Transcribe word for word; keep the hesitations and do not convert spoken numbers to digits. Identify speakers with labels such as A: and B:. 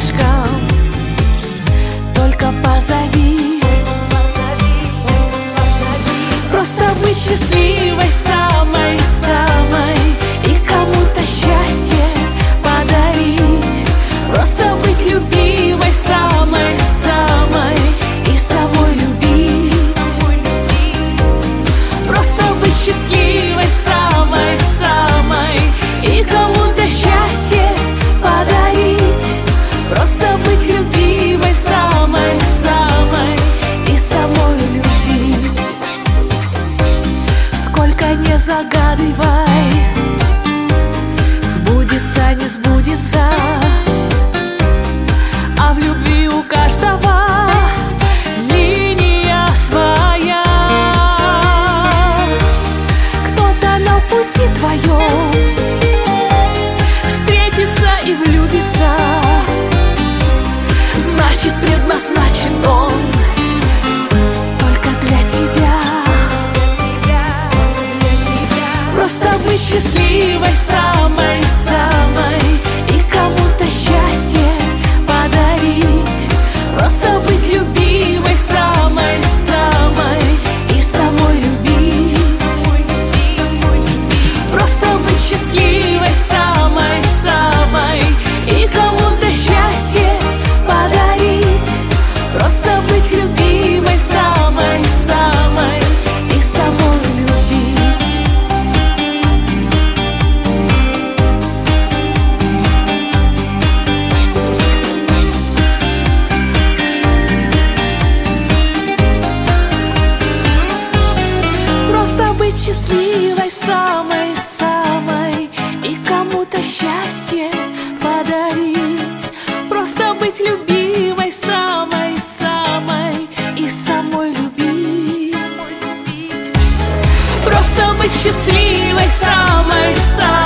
A: рядышком, только позови. Просто быть счастливой, самой-самой, и кому-то счастье подарить. Просто быть любимой, самой-самой, и самой любить. Просто быть счастливой, самой-самой, и кому-то счастье подарить. Просто быть любимой, самой-самой, и самой любить. Сколько не загадывай, сбудется, не сбудется, а в любви у каждого линия своя. Кто-то на пути твоем встретится и влюбится, значит, предназначен он только для тебя. Просто быть счастливой, самой-самой, и кому-то счастье подарить. Просто быть любимой, самой-самой, и самой любить. Просто быть счастливой, самой-самой, и кому-то счастье подарить. Просто быть любимой, самой-самой, и самой любить. Просто быть счастливой, самой-самой, и кому-то счастье подарить. Просто быть любимой, самой-самой, и самой любить. Просто быть счастливой, самой-самой.